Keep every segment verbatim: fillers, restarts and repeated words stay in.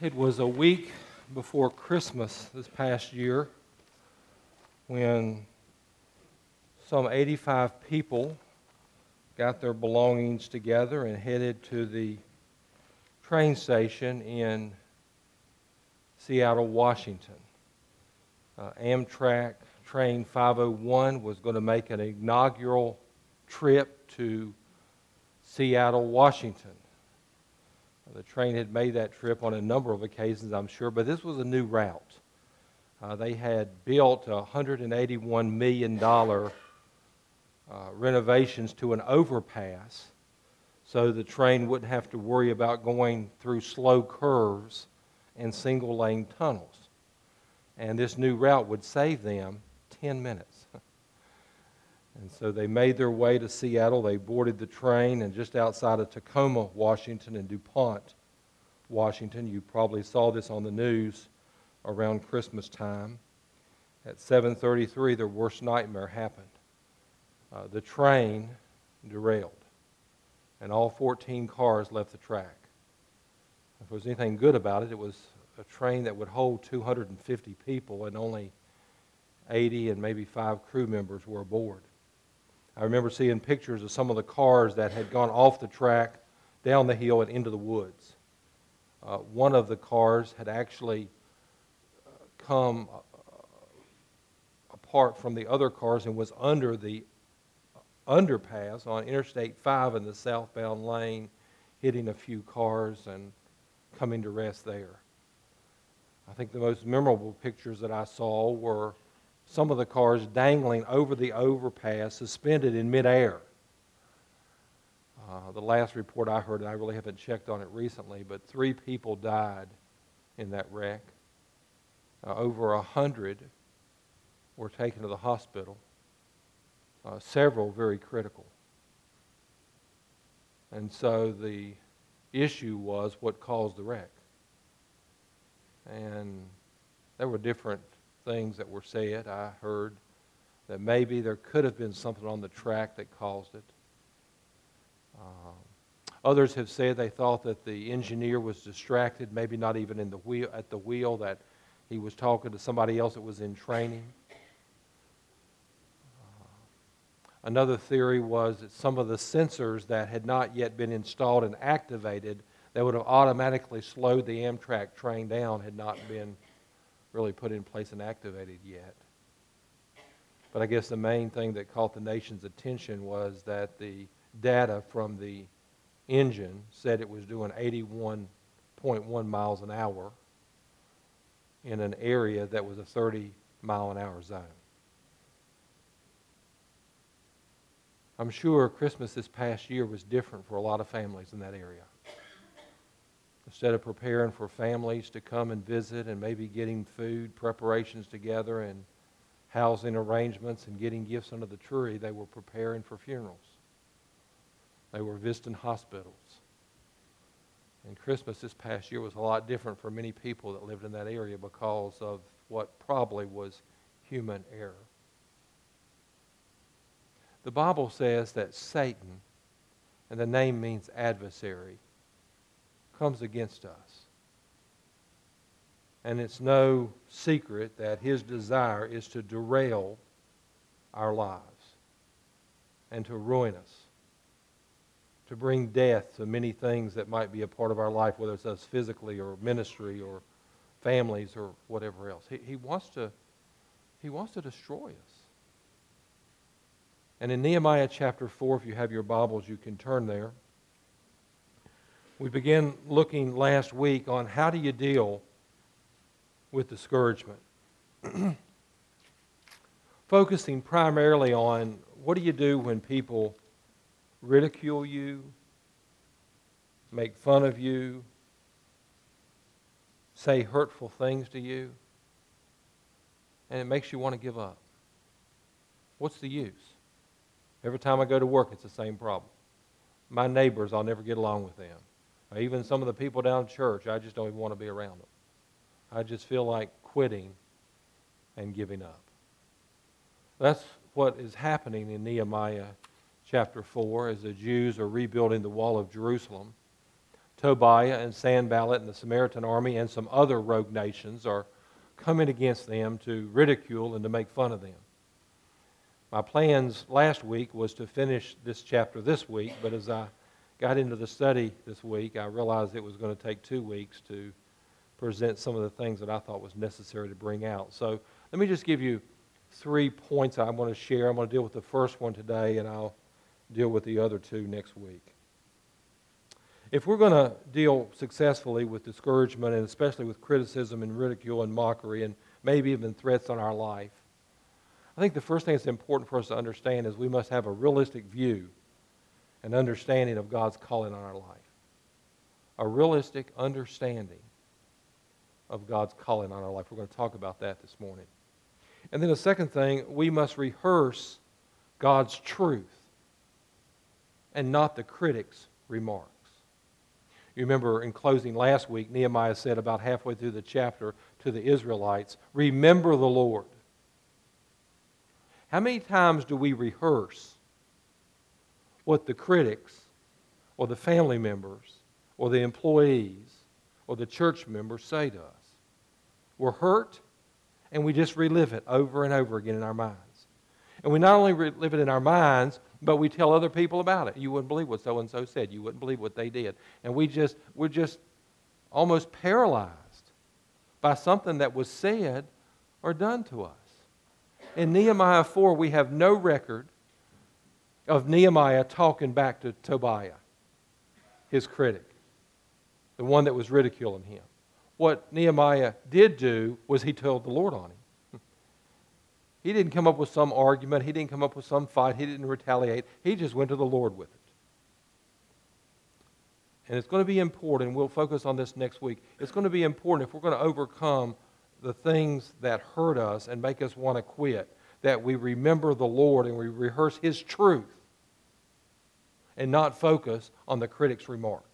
It was a week before Christmas this past year when some eighty-five people got their belongings together and headed to the train station in Seattle, Washington. Uh, Amtrak Train five oh one was going to make an inaugural trip to Seattle, Washington. The train had made that trip on a number of occasions, I'm sure, but this was a new route. Uh, they had built one hundred eighty-one million dollars uh, renovations to an overpass so the train wouldn't have to worry about going through slow curves and single-lane tunnels. And this new route would save them ten minutes. And so they made their way to Seattle. They boarded the train, and just outside of Tacoma, Washington, and DuPont, Washington, you probably saw this on the news around Christmas time. At seven thirty-three, their worst nightmare happened. Uh, the train derailed, and all fourteen cars left the track. If there was anything good about it, it was a train that would hold two hundred fifty people, and only eighty and maybe five crew members were aboard. I remember seeing pictures of some of the cars that had gone off the track, down the hill, and into the woods. Uh, one of the cars had actually uh, come uh, apart from the other cars and was under the underpass on Interstate five in the southbound lane, hitting a few cars and coming to rest there. I think the most memorable pictures that I saw were some of the cars dangling over the overpass, suspended in midair. Uh, the last report I heard, and I really haven't checked on it recently, but three people died in that wreck. Uh, over a hundred were taken to the hospital, uh, several very critical. And so the issue was what caused the wreck. And there were different things that were said. I heard that maybe there could have been something on the track that caused it. Um, others have said they thought that the engineer was distracted, maybe not even in the wheel, at the wheel, that he was talking to somebody else that was in training. Uh, another theory was that some of the sensors that had not yet been installed and activated that would have automatically slowed the Amtrak train down had not been really put in place and activated yet. But I guess the main thing that caught the nation's attention was that the data from the engine said it was doing eighty-one point one miles an hour in an area that was a thirty mile an hour zone. I'm sure Christmas this past year was different for a lot of families in that area. Instead of preparing for families to come and visit and maybe getting food preparations together and housing arrangements and getting gifts under the tree, they were preparing for funerals. They were visiting hospitals. And Christmas this past year was a lot different for many people that lived in that area because of what probably was human error. The Bible says that Satan, and the name means adversary, comes against us. And it's no secret that his desire is to derail our lives and to ruin us, to bring death to many things that might be a part of our life, whether it's us physically or ministry or families or whatever else. He, he wants to, he wants to destroy us. And in Nehemiah chapter four, if you have your Bibles, you can turn there. We began looking last week on how do you deal with discouragement. Focusing primarily on what do you do when people ridicule you, make fun of you, say hurtful things to you, and it makes you want to give up. What's the use? Every time I go to work, it's the same problem. My neighbors, I'll never get along with them. Even some of the people down at church, I just don't even want to be around them. I just feel like quitting and giving up. That's what is happening in Nehemiah chapter four as the Jews are rebuilding the wall of Jerusalem. Tobiah and Sanballat and the Samaritan army and some other rogue nations are coming against them to ridicule and to make fun of them. My plans last week was to finish this chapter this week, but as I got into the study this week, I realized it was going to take two weeks to present some of the things that I thought was necessary to bring out. So let me just give you three points I want to share. I'm going to deal with the first one today, and I'll deal with the other two next week. If we're going to deal successfully with discouragement, and especially with criticism and ridicule and mockery and maybe even threats on our life, I think the first thing that's important for us to understand is we must have a realistic view and understanding of God's calling on our life. A realistic understanding of God's calling on our life. We're going to talk about that this morning. And then the second thing, we must rehearse God's truth and not the critic's remarks. You remember in closing last week, Nehemiah said about halfway through the chapter to the Israelites, remember the Lord. How many times do we rehearse what the critics or the family members or the employees or the church members say to us? We're hurt, and we just relive it over and over again in our minds. And we not only relive it in our minds, but we tell other people about it. You wouldn't believe what so-and-so said. You wouldn't believe what they did. And we just, we're just almost paralyzed by something that was said or done to us. In Nehemiah four, we have no record of Nehemiah talking back to Tobiah, his critic, the one that was ridiculing him. What Nehemiah did do was he told the Lord on him. He didn't come up with some argument. He didn't come up with some fight. He didn't retaliate. He just went to the Lord with it. And it's going to be important, and we'll focus on this next week. It's going to be important if we're going to overcome the things that hurt us and make us want to quit, that we remember the Lord and we rehearse His truth and not focus on the critic's remarks.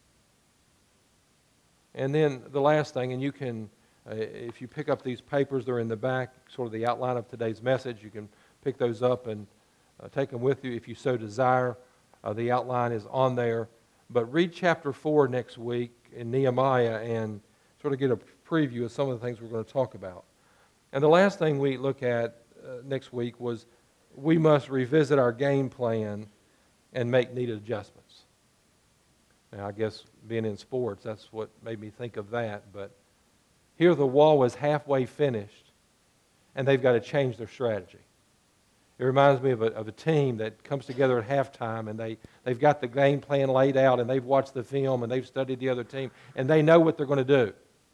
And then the last thing, and you can, uh, if you pick up these papers, they're in the back, sort of the outline of today's message. You can pick those up and uh, take them with you if you so desire. Uh, the outline is on there. But read chapter four next week in Nehemiah and sort of get a preview of some of the things we're going to talk about. And the last thing we look at uh, next week was we must revisit our game plan and make needed adjustments. Now, I guess being in sports, that's what made me think of that. But here the wall is halfway finished, and they've got to change their strategy. It reminds me of a, of a team that comes together at halftime, and they, they've got the game plan laid out, and they've watched the film, and they've studied the other team, and they know what they're going to do.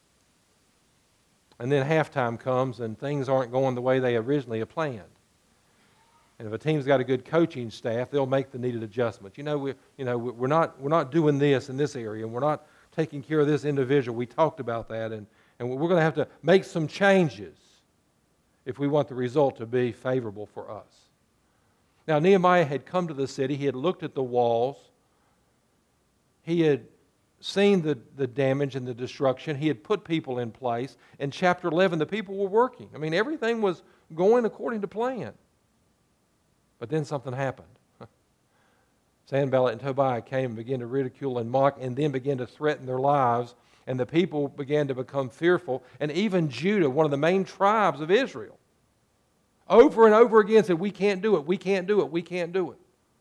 And then halftime comes, and things aren't going the way they originally had planned. And if a team's got a good coaching staff, they'll make the needed adjustments. You know, we, you know, we're not we're not doing this in this area, and we're not taking care of this individual. We talked about that, and, and we're going to have to make some changes if we want the result to be favorable for us. Now, Nehemiah had come to the city. He had looked at the walls. He had seen the, the damage and the destruction. He had put people in place. In chapter eleven, the people were working. I mean, everything was going according to plan. But then something happened. Sanballat and Tobiah came and began to ridicule and mock and then began to threaten their lives. And the people began to become fearful. And even Judah, one of the main tribes of Israel, over and over again said, we can't do it, we can't do it, we can't do it.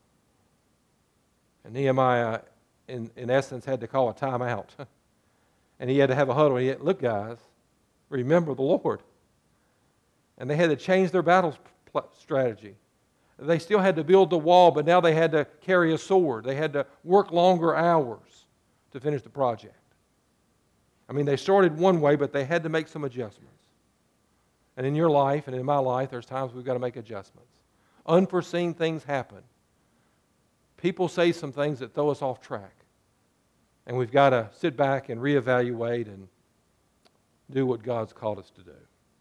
And Nehemiah, in, in essence, had to call a timeout. And he had to have a huddle. He had, look, guys, remember the Lord. And they had to change their battle strategy. They still had to build the wall, but now they had to carry a sword. They had to work longer hours to finish the project. I mean, they started one way, but they had to make some adjustments. And in your life and in my life, there's times we've got to make adjustments. Unforeseen things happen. People say some things that throw us off track. And we've got to sit back and reevaluate and do what God's called us to do.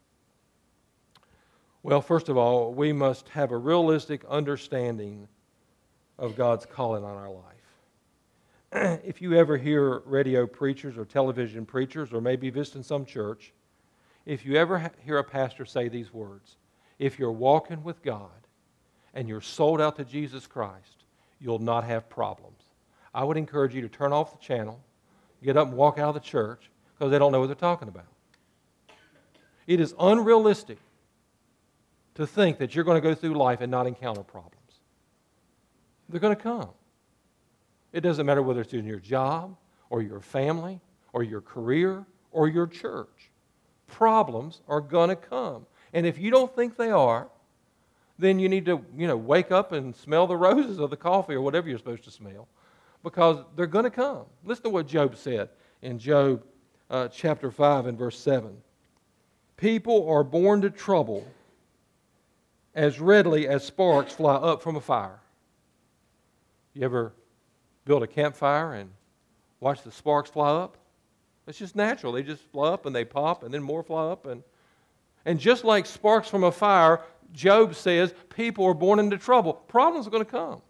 Well, first of all, we must have a realistic understanding of God's calling on our life. If you ever hear radio preachers or television preachers, or maybe visit some church, if you ever hear a pastor say these words, if you're walking with God and you're sold out to Jesus Christ, you'll not have problems. I would encourage you to turn off the channel, get up and walk out of the church because they don't know what they're talking about. It is unrealistic to think that you're going to go through life and not encounter problems. They're going to come. It doesn't matter whether it's in your job or your family or your career or your church. Problems are going to come. And if you don't think they are, then you need to, you know, wake up and smell the roses of the coffee or whatever you're supposed to smell, because they're going to come. Listen to what Job said in Job uh, chapter five and verse seven. People are born to trouble as readily as sparks fly up from a fire. You ever build a campfire and watch the sparks fly up? It's just natural. They just fly up and they pop and then more fly up. And, and just like sparks from a fire, Job says people are born into trouble. Problems are going to come.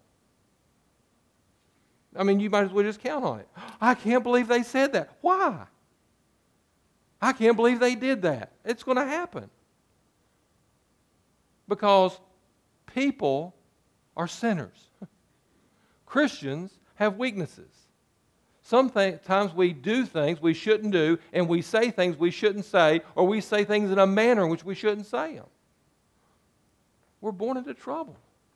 I mean, you might as well just count on it. I can't believe they said that. Why? I can't believe they did that. It's going to happen. Because people are sinners. Christians have weaknesses. Sometimes we do things we shouldn't do, and we say things we shouldn't say, or we say things in a manner in which we shouldn't say them. We're born into trouble.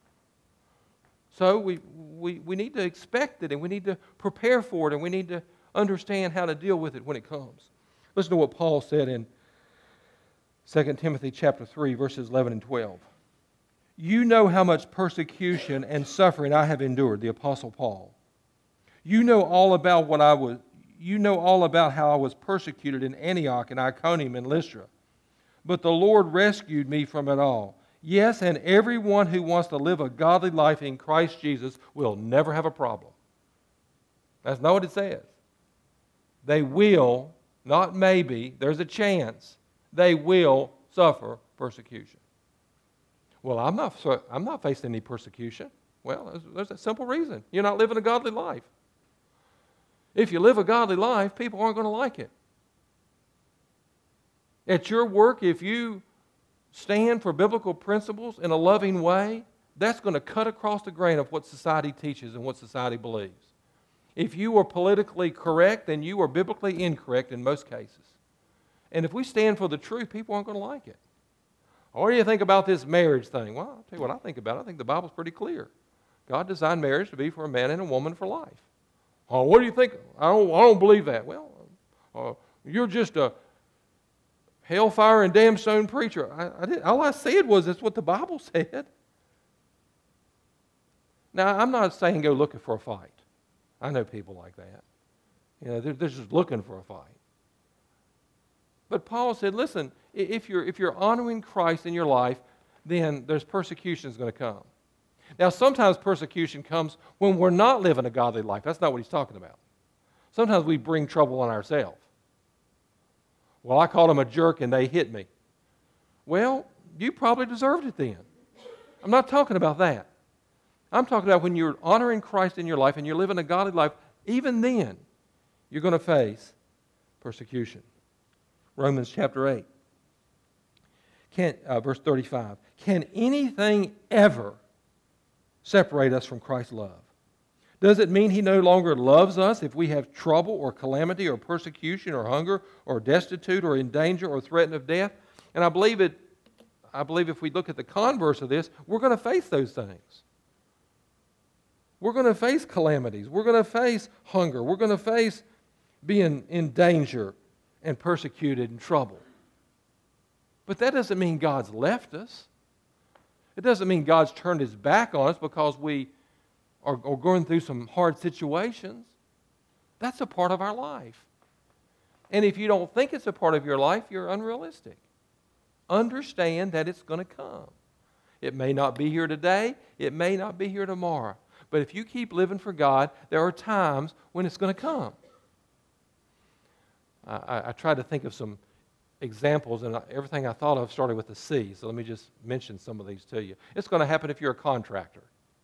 So we, we, we need to expect it, and we need to prepare for it, and we need to understand how to deal with it when it comes. Listen to what Paul said in Second Timothy chapter three, verses eleven and twelve. You know how much persecution and suffering I have endured, the Apostle Paul. You know all about what I was. You know all about how I was persecuted in Antioch and Iconium and Lystra. But the Lord rescued me from it all. Yes, and everyone who wants to live a godly life in Christ Jesus will never have a problem. That's not what it says. They will, not maybe, there's a chance, they will suffer persecution. Well, I'm not, I'm not facing any persecution. Well, there's, there's a simple reason. You're not living a godly life. If you live a godly life, people aren't going to like it. At your work, if you stand for biblical principles in a loving way, that's going to cut across the grain of what society teaches and what society believes. If you are politically correct, then you are biblically incorrect in most cases. And if we stand for the truth, people aren't going to like it. What do you think about this marriage thing? Well, I'll tell you what I think about it. I think the Bible's pretty clear. God designed marriage to be for a man and a woman for life. Oh, what do you think? I don't, I don't believe that. Well, uh, you're just a hellfire and damnstone preacher. I, I didn't, all I said was that's what the Bible said. Now, I'm not saying go looking for a fight. I know people like that. You know, they're, they're just looking for a fight. But Paul said, listen, if you're, if you're honoring Christ in your life, then there's persecution is going to come. Now, sometimes persecution comes when we're not living a godly life. That's not what he's talking about. Sometimes we bring trouble on ourselves. Well, I called them a jerk and they hit me. Well, you probably deserved it then. I'm not talking about that. I'm talking about when you're honoring Christ in your life and you're living a godly life, even then, you're going to face persecution. Romans chapter eight, can, uh, verse thirty-five. Can anything ever separate us from Christ's love? Does it mean He no longer loves us if we have trouble or calamity or persecution or hunger or destitute or in danger or threatened of death? And I believe it. I believe if we look at the converse of this, we're going to face those things. We're going to face calamities. We're going to face hunger. We're going to face being in danger and persecuted and trouble. But that doesn't mean God's left us. It doesn't mean God's turned His back on us because we are, are going through some hard situations. That's a part of our life. And if you don't think it's a part of your life, you're unrealistic. Understand that it's going to come. It may not be here today. It may not be here tomorrow. But if you keep living for God, there are times when it's going to come. I, I tried to think of some examples, and everything I thought of started with a C. So let me just mention some of these to you. It's going to happen if you're a contractor.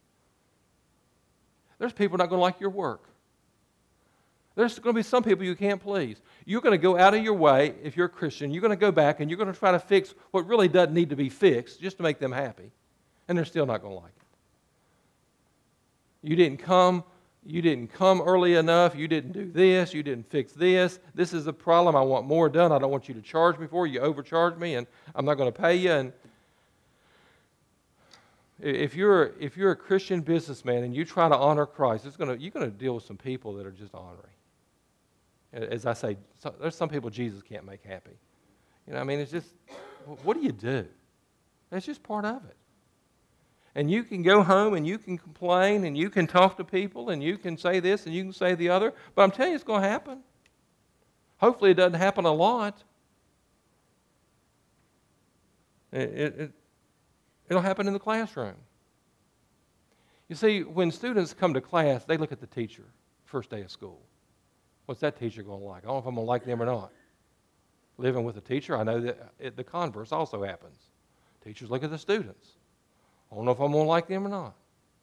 There's people not going to like your work. There's going to be some people you can't please. You're going to go out of your way, if you're a Christian, you're going to go back and you're going to try to fix what really doesn't need to be fixed just to make them happy. And they're still not going to like it. You didn't come You didn't come early enough. You didn't do this. You didn't fix this. This is a problem. I want more done. I don't want you to charge me for it. You overcharge me, and I'm not going to pay you. And if you're if you're a Christian businessman and you try to honor Christ, it's going to you're going to deal with some people that are just honoring. As I say, so, there's some people Jesus can't make happy. You know, I mean, it's just, what do you do? That's just part of it. And you can go home and you can complain and you can talk to people and you can say this and you can say the other, but I'm telling you it's going to happen. Hopefully it doesn't happen a lot. It, it, it, it'll happen in the classroom. You see, when students come to class, they look at the teacher first day of school. What's that teacher going to like? I don't know if I'm going to like them or not. Living with a teacher, I know that it, the converse also happens. Teachers look at the students. I don't know if I'm going to like them or not.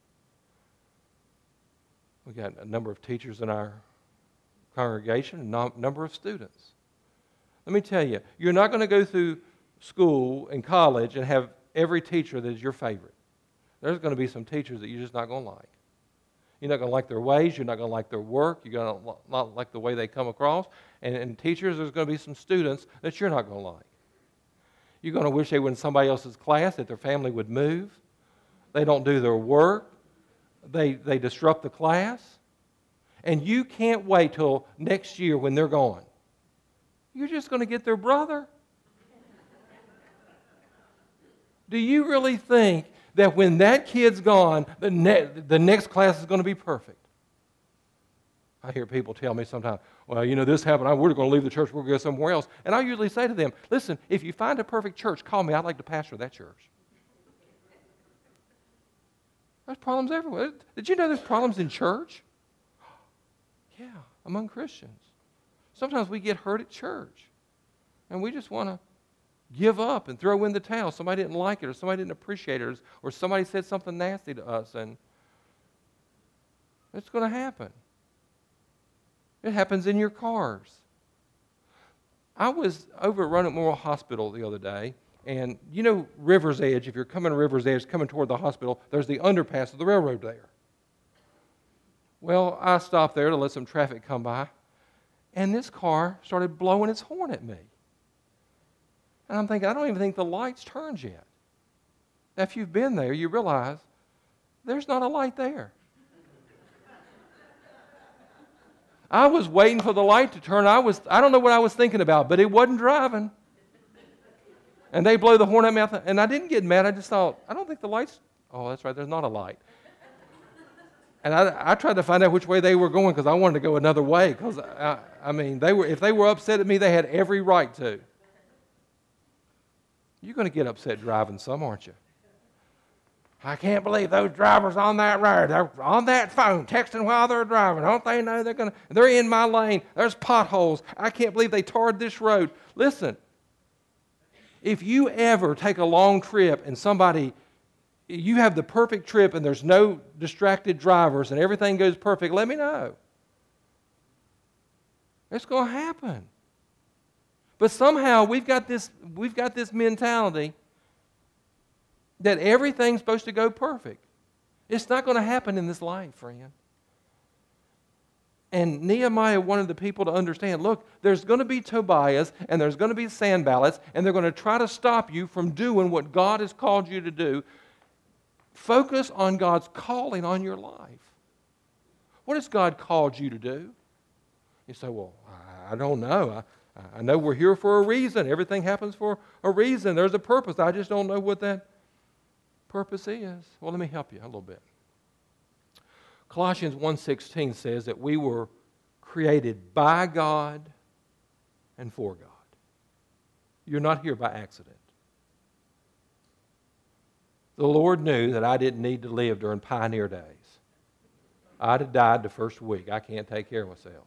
We've got a number of teachers in our congregation, a number of students. Let me tell you, you're not going to go through school and college and have every teacher that is your favorite. There's going to be some teachers that you're just not going to like. You're not going to like their ways. You're not going to like their work. You're going to not like the way they come across. And, and teachers, there's going to be some students that you're not going to like. You're going to wish they were in somebody else's class, that their family would move. They don't do their work. They, they disrupt the class. And you can't wait till next year when they're gone. You're just going to get their brother. Do you really think that when that kid's gone, the, ne- the next class is going to be perfect? I hear people tell me sometimes, well, you know, this happened. I, we're going to leave the church. We're going to go somewhere else. And I usually say to them, listen, if you find a perfect church, call me. I'd like to pastor that church. There's problems everywhere. Did you know there's problems in church? Yeah, among Christians. Sometimes we get hurt at church. And we just want to give up and throw in the towel. Somebody didn't like it, or somebody didn't appreciate it, or somebody said something nasty to us. And it's going to happen. It happens in your cars. I was over at Roanoke Memorial Hospital the other day, and you know River's Edge, if you're coming to River's Edge, coming toward the hospital, there's the underpass of the railroad there. Well, I stopped there to let some traffic come by, and this car started blowing its horn at me. And I'm thinking, I don't even think the light's turned yet. Now, if you've been there, you realize there's not a light there. I was waiting for the light to turn. I was, I don't know what I was thinking about, but it wasn't driving. And they blow the horn at me, and I didn't get mad. I just thought, I don't think the light's, oh, that's right, there's not a light. And I, I tried to find out which way they were going because I wanted to go another way. Because, I, I mean, they were, if they were upset at me, they had every right to. You're going to get upset driving some, aren't you? I can't believe those drivers on that road. They're on that phone texting while they're driving. Don't they know they're going to, they're in my lane. There's potholes. I can't believe they tarred this road. Listen, if you ever take a long trip and somebody, you have the perfect trip and there's no distracted drivers and everything goes perfect, let me know. It's going to happen. But somehow we've got this, we've got this mentality that everything's supposed to go perfect. It's not going to happen in this life, friend. And Nehemiah wanted the people to understand, look, there's going to be Tobiahs and there's going to be Sanballats, and they're going to try to stop you from doing what God has called you to do. Focus on God's calling on your life. What has God called you to do? You say, well, I don't know. I, I know we're here for a reason. Everything happens for a reason. There's a purpose. I just don't know what that purpose is. Well, let me help you a little bit. Colossians one sixteen says that we were created by God and for God. You're not here by accident. The Lord knew that I didn't need to live during pioneer days. I'd have died the first week. I can't take care of myself.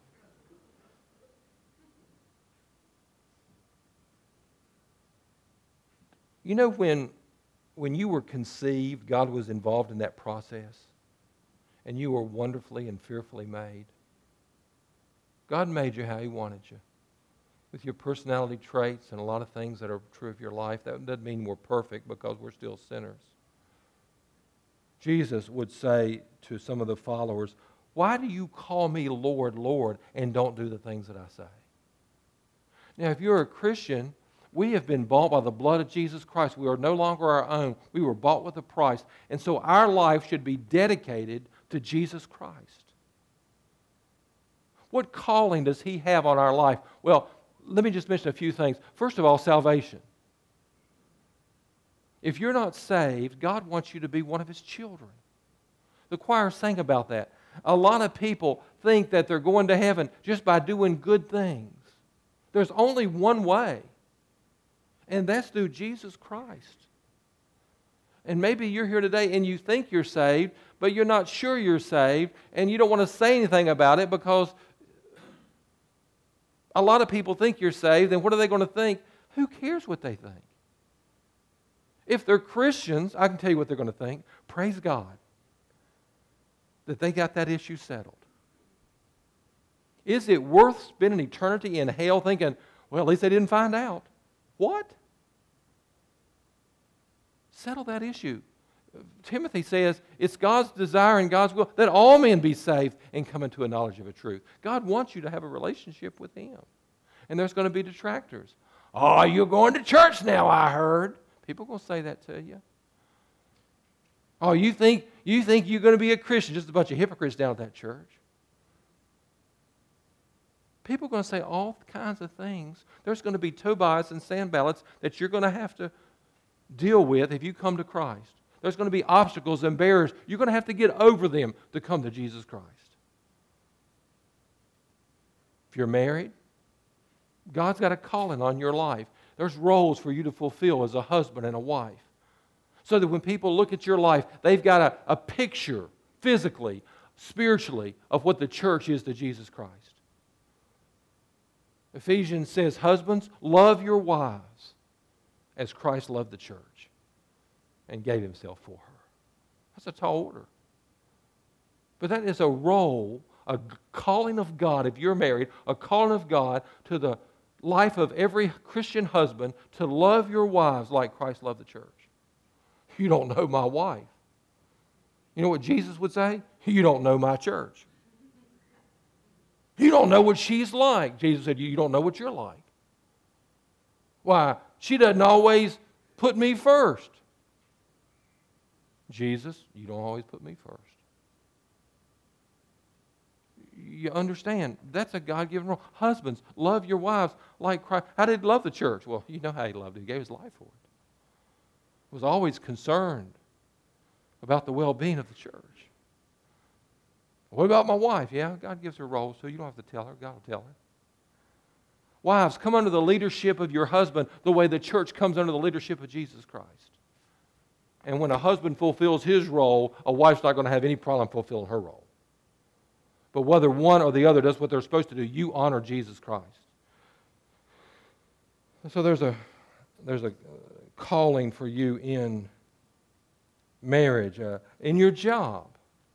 You know, when, when you were conceived, God was involved in that process, and you were wonderfully and fearfully made. God made you how He wanted you, with your personality traits and a lot of things that are true of your life. That doesn't mean we're perfect, because we're still sinners. Jesus would say to some of the followers, Why do you call me Lord, Lord, and don't do the things that I say? Now, if you're a Christian, we have been bought by the blood of Jesus Christ. We are no longer our own. We were bought with a price. And so our life should be dedicated to Jesus Christ. What calling does He have on our life? Well, let me just mention a few things. First of all, salvation. If you're not saved, God wants you to be one of His children. The choir sang about that. A lot of people think that they're going to heaven just by doing good things. There's only one way, and that's through Jesus Christ. And maybe you're here today and you think you're saved, but you're not sure you're saved, and you don't want to say anything about it because a lot of people think you're saved, and what are they going to think? Who cares what they think? If they're Christians, I can tell you what they're going to think. Praise God that they got that issue settled. Is it worth spending eternity in hell thinking, well, at least they didn't find out? What? Settle that issue. Timothy says it's God's desire and God's will that all men be saved and come into a knowledge of the truth. God wants you to have a relationship with Him. And there's going to be detractors. Oh, you're going to church now, I heard. People are going to say that to you. Oh, you think, you think you're going to be a Christian, just a bunch of hypocrites down at that church. People are going to say all kinds of things. There's going to be Tobias and Sanballats that you're going to have to deal with if you come to Christ. There's going to be obstacles and barriers. You're going to have to get over them to come to Jesus Christ. If you're married, God's got a calling on your life. There's roles for you to fulfill as a husband and a wife. So that when people look at your life, they've got a, a picture, physically, spiritually, of what the church is to Jesus Christ. Ephesians says, husbands, love your wives as Christ loved the church and gave Himself for her. That's a tall order. But that is a role, a calling of God, if you're married, a calling of God to the life of every Christian husband to love your wives like Christ loved the church. You don't know my wife. You know what Jesus would say? You don't know my church. You don't know what she's like. Jesus said, you don't know what you're like. Why? She doesn't always put me first. Jesus, you don't always put me first. You understand, that's a God-given role. Husbands, love your wives like Christ. How did He love the church? Well, you know how He loved it. He gave His life for it. He was always concerned about the well-being of the church. What about my wife? Yeah, God gives her roles, so you don't have to tell her. God will tell her. Wives, come under the leadership of your husband the way the church comes under the leadership of Jesus Christ. And when a husband fulfills his role, a wife's not going to have any problem fulfilling her role. But whether one or the other does what they're supposed to do, you honor Jesus Christ. So there's a there's a calling for you in marriage, uh, in your job.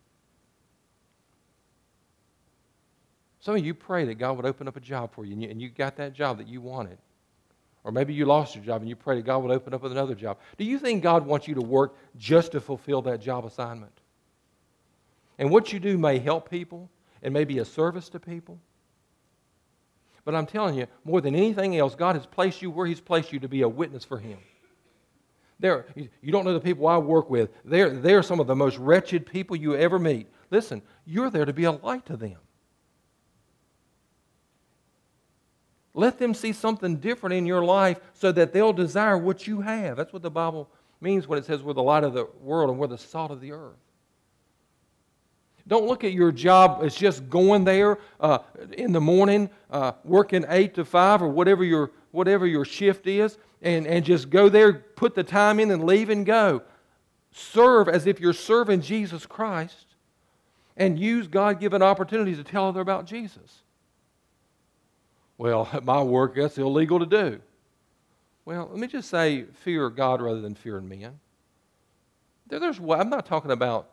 Some of you pray that God would open up a job for you, and you, and you got that job that you wanted. Or maybe you lost your job and you pray that God would open up another job. Do you think God wants you to work just to fulfill that job assignment? And what you do may help people and may be a service to people. But I'm telling you, more than anything else, God has placed you where He's placed you to be a witness for Him. There, you don't know the people I work with. They're, they're some of the most wretched people you ever meet. Listen, you're there to be a light to them. Let them see something different in your life so that they'll desire what you have. That's what the Bible means when it says we're the light of the world and we're the salt of the earth. Don't look at your job as just going there uh, in the morning, uh, working eight to five or whatever your whatever your shift is, and, and just go there, put the time in and leave and go. Serve as if you're serving Jesus Christ and use God-given opportunities to tell others about Jesus. Well, at my work, that's illegal to do. Well, let me just say fear God rather than fearing men. There, there's, I'm not talking about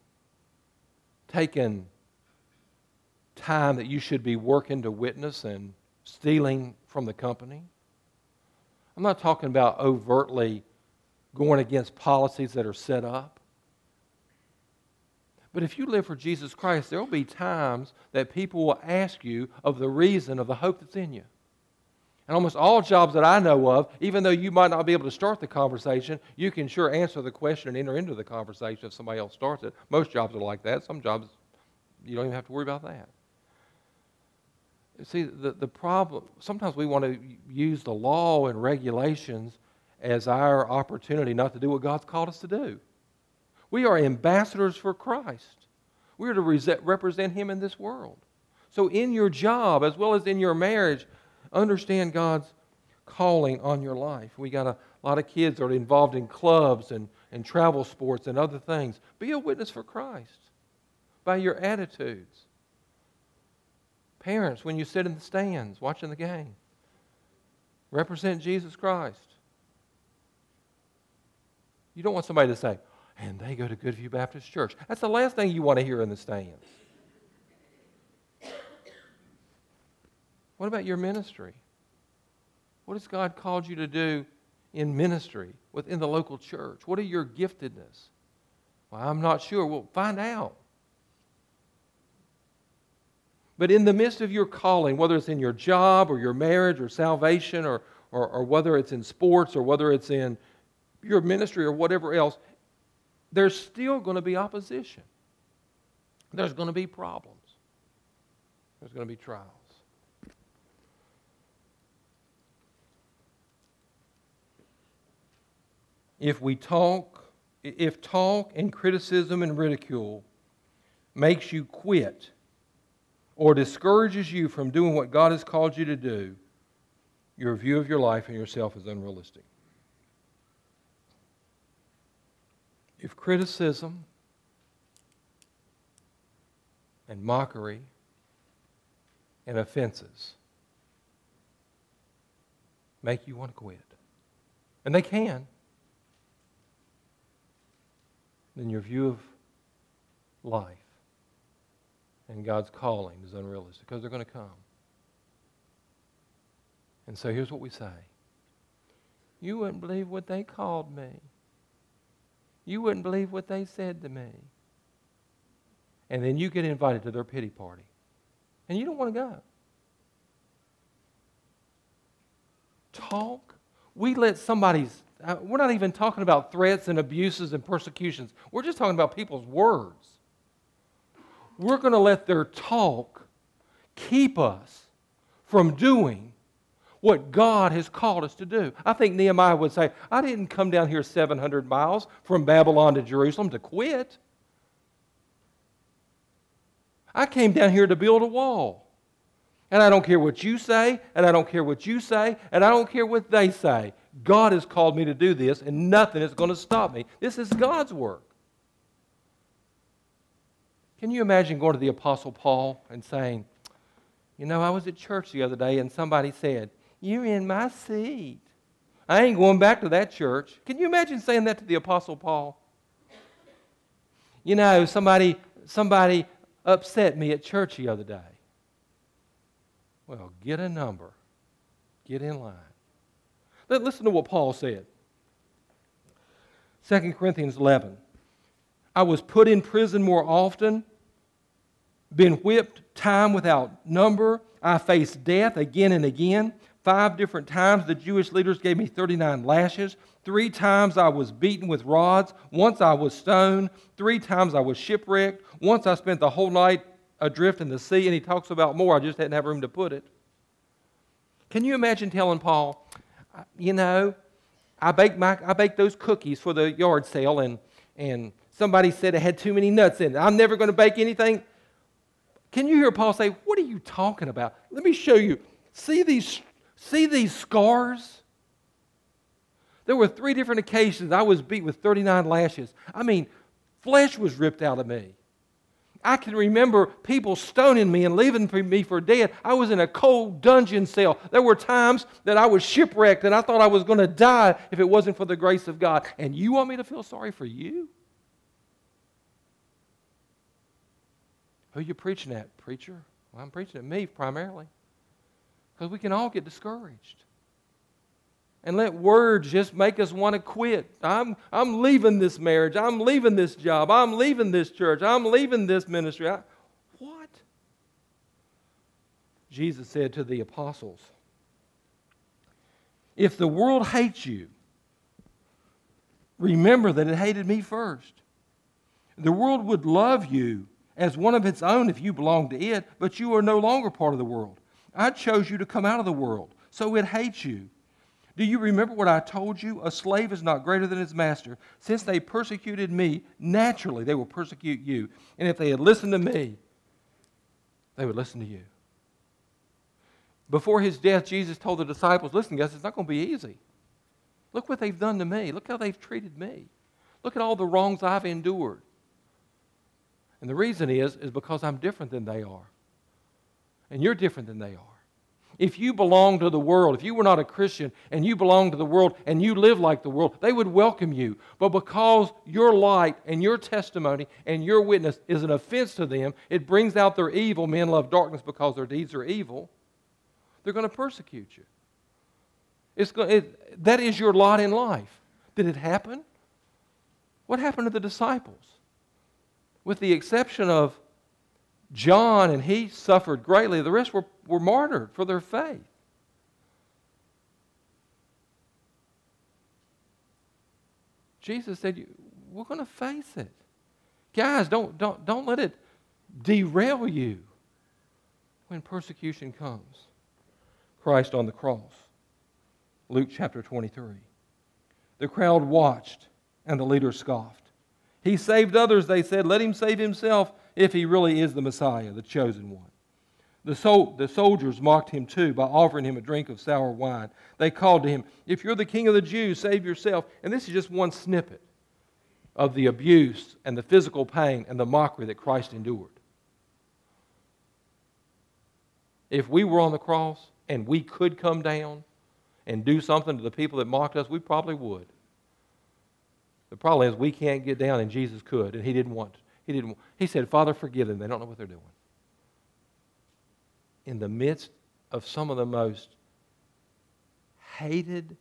taking time that you should be working to witness and stealing from the company. I'm not talking about overtly going against policies that are set up. But if you live for Jesus Christ, there will be times that people will ask you of the reason of the hope that's in you. And almost all jobs that I know of, even though you might not be able to start the conversation, you can sure answer the question and enter into the conversation if somebody else starts it. Most jobs are like that. Some jobs, you don't even have to worry about that. See, the, the problem, sometimes we want to use the law and regulations as our opportunity not to do what God's called us to do. We are ambassadors for Christ. We are to re- represent Him in this world. So in your job, as well as in your marriage, understand God's calling on your life. We got a lot of kids that are involved in clubs and, and travel sports and other things. Be a witness for Christ by your attitudes. Parents, when you sit in the stands watching the game, represent Jesus Christ. You don't want somebody to say, and they go to Goodview Baptist Church. That's the last thing you want to hear in the stands. What about your ministry? What has God called you to do in ministry within the local church? What are your giftedness? Well, I'm not sure. Well, find out. But in the midst of your calling, whether it's in your job or your marriage or salvation or, or, or whether it's in sports or whether it's in your ministry or whatever else, there's still going to be opposition. There's going to be problems. There's going to be trials. If we talk, if talk and criticism and ridicule makes you quit or discourages you from doing what God has called you to do, your view of your life and yourself is unrealistic. If criticism and mockery and offenses make you want to quit, and they can, then your view of life and God's calling is unrealistic, because they're going to come. And so here's what we say. You wouldn't believe what they called me. You wouldn't believe what they said to me. And then you get invited to their pity party. And you don't want to go. Talk. We let somebody's, uh, we're not even talking about threats and abuses and persecutions. We're just talking about people's words. We're going to let their talk keep us from doing what God has called us to do. I think Nehemiah would say, I didn't come down here seven hundred miles from Babylon to Jerusalem to quit. I came down here to build a wall. And I don't care what you say, and I don't care what you say, and I don't care what they say. God has called me to do this, and nothing is going to stop me. This is God's work. Can you imagine going to the Apostle Paul and saying, you know, I was at church the other day, and somebody said, you're in my seat. I ain't going back to that church. Can you imagine saying that to the Apostle Paul? You know, somebody, somebody upset me at church the other day. Well, get a number. Get in line. Listen to what Paul said. Second Corinthians eleven. I was put in prison more often, been whipped time without number. I faced death again and again. Five different times the Jewish leaders gave me thirty-nine lashes. Three times I was beaten with rods. Once I was stoned. Three times I was shipwrecked. Once I spent the whole night adrift in the sea, and he talks about more. I just didn't have room to put it. Can you imagine telling Paul, you know, I baked my I baked those cookies for the yard sale, and and somebody said it had too many nuts in it. I'm never going to bake anything. Can you hear Paul say, what are you talking about? Let me show you. See these, see these scars? There were three different occasions I was beat with thirty-nine lashes. I mean, flesh was ripped out of me. I can remember people stoning me and leaving me for dead. I was in a cold dungeon cell. There were times that I was shipwrecked and I thought I was going to die if it wasn't for the grace of God. And you want me to feel sorry for you? Who are you preaching at, preacher? Well, I'm preaching at me primarily. Because we can all get discouraged. And let words just make us want to quit. I'm, I'm leaving this marriage. I'm leaving this job. I'm leaving this church. I'm leaving this ministry. I, what? Jesus said to the apostles, if the world hates you, remember that it hated me first. The world would love you as one of its own if you belonged to it, but you are no longer part of the world. I chose you to come out of the world, so it hates you. Do you remember what I told you? A slave is not greater than his master. Since they persecuted me, naturally they will persecute you. And if they had listened to me, they would listen to you. Before his death, Jesus told the disciples, listen, guys, it's not going to be easy. Look what they've done to me. Look how they've treated me. Look at all the wrongs I've endured. And the reason is, is because I'm different than they are. And you're different than they are. If you belong to the world, if you were not a Christian and you belong to the world and you live like the world, they would welcome you. But because your light and your testimony and your witness is an offense to them, it brings out their evil. Men love darkness because their deeds are evil. They're going to persecute you. It's going, it, that is your lot in life. Did it happen? What happened to the disciples? With the exception of John, and he suffered greatly, the rest were, were martyred for their faith. Jesus said, we're going to face it. Guys, don't, don't, don't let it derail you when persecution comes. Christ on the cross. Luke chapter twenty-three. The crowd watched, and the leaders scoffed. He saved others, they said. Let him save himself if he really is the Messiah, the chosen one. The, sol- the soldiers mocked him too by offering him a drink of sour wine. They called to him, if you're the king of the Jews, save yourself. And this is just one snippet of the abuse and the physical pain and the mockery that Christ endured. If we were on the cross and we could come down and do something to the people that mocked us, we probably would. The problem is we can't get down, and Jesus could, and he didn't want to. He didn't. He said, Father, forgive them. They don't know what they're doing. In the midst of some of the most hated,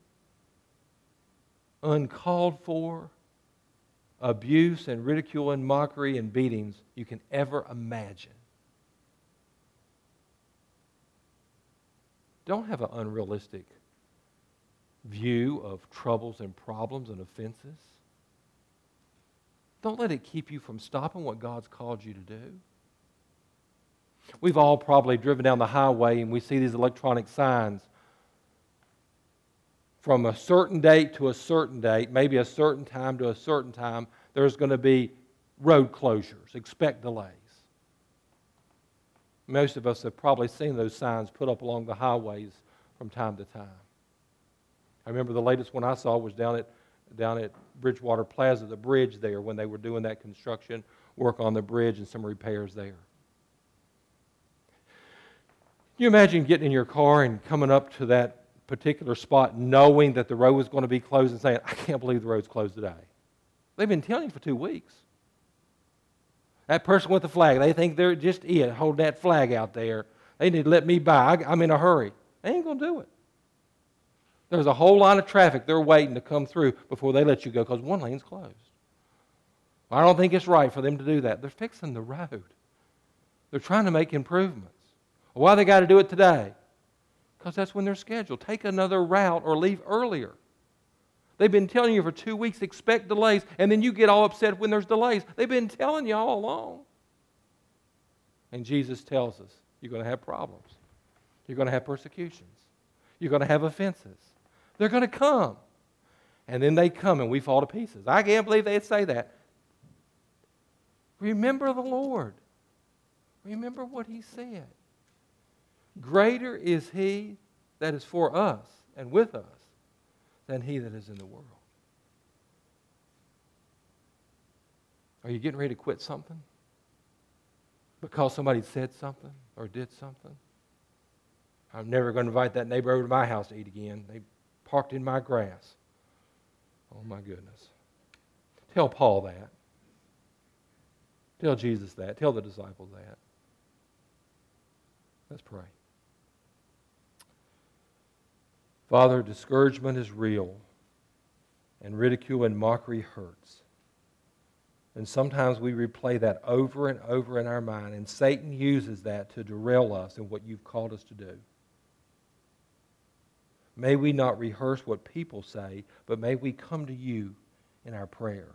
uncalled for abuse and ridicule and mockery and beatings you can ever imagine. Don't have an unrealistic view of troubles and problems and offenses. Don't let it keep you from stopping what God's called you to do. We've all probably driven down the highway and we see these electronic signs from a certain date to a certain date, maybe a certain time to a certain time, there's going to be road closures. Expect delays. Most of us have probably seen those signs put up along the highways from time to time. I remember the latest one I saw was down at down at Bridgewater Plaza, the bridge there, when they were doing that construction work on the bridge and some repairs there. Can you imagine getting in your car and coming up to that particular spot knowing that the road was going to be closed and saying, I can't believe the road's closed today. They've been telling you for two weeks. That person with the flag, they think they're just it, holding that flag out there. They need to let me by. I'm in a hurry. They ain't going to do it. There's a whole line of traffic they're waiting to come through before they let you go because one lane's closed. I don't think it's right for them to do that. They're fixing the road. They're trying to make improvements. Why they got to do it today? Because that's when they're scheduled. Take another route or leave earlier. They've been telling you for two weeks, expect delays, and then you get all upset when there's delays. They've been telling you all along. And Jesus tells us, you're going to have problems. You're going to have persecutions. You're going to have offenses. They're going to come. And then they come and we fall to pieces. I can't believe they'd say that. Remember the Lord. Remember what He said. Greater is He that is for us and with us than he that is in the world. Are you getting ready to quit something? Because somebody said something or did something? I'm never going to invite that neighbor over to my house to eat again. They parked in my grass. Oh my goodness. Tell Paul that. Tell Jesus that. Tell the disciples that. Let's pray. Father, discouragement is real, and ridicule and mockery hurts. And sometimes we replay that over and over in our mind, and Satan uses that to derail us in what you've called us to do. May we not rehearse what people say, but may we come to you in our prayer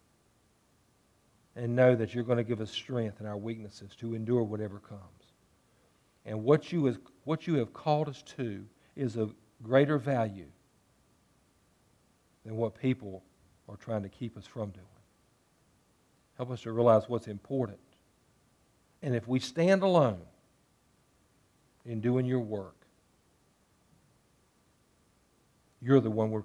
and know that you're going to give us strength in our weaknesses to endure whatever comes. And what you, is, what you have called us to is of greater value than what people are trying to keep us from doing. Help us to realize what's important. And if we stand alone in doing your work, you're the one we're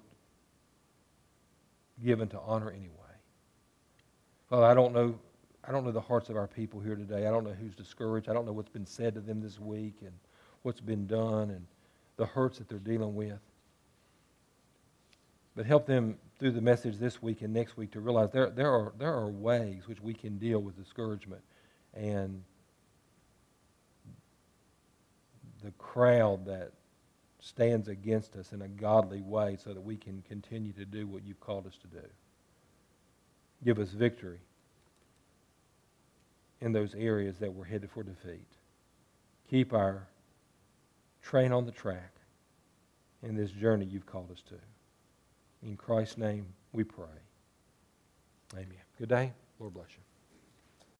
given to honor anyway. Well, I don't know, I don't know the hearts of our people here today. I don't know who's discouraged. I don't know what's been said to them this week and what's been done and the hurts that they're dealing with. But help them through the message this week and next week to realize there, there are there are ways which we can deal with discouragement and the crowd that stands against us in a godly way so that we can continue to do what you've called us to do. Give us victory in those areas that we're headed for defeat. Keep our train on the track in this journey you've called us to. In Christ's name we pray. Amen. Good day. Lord bless you.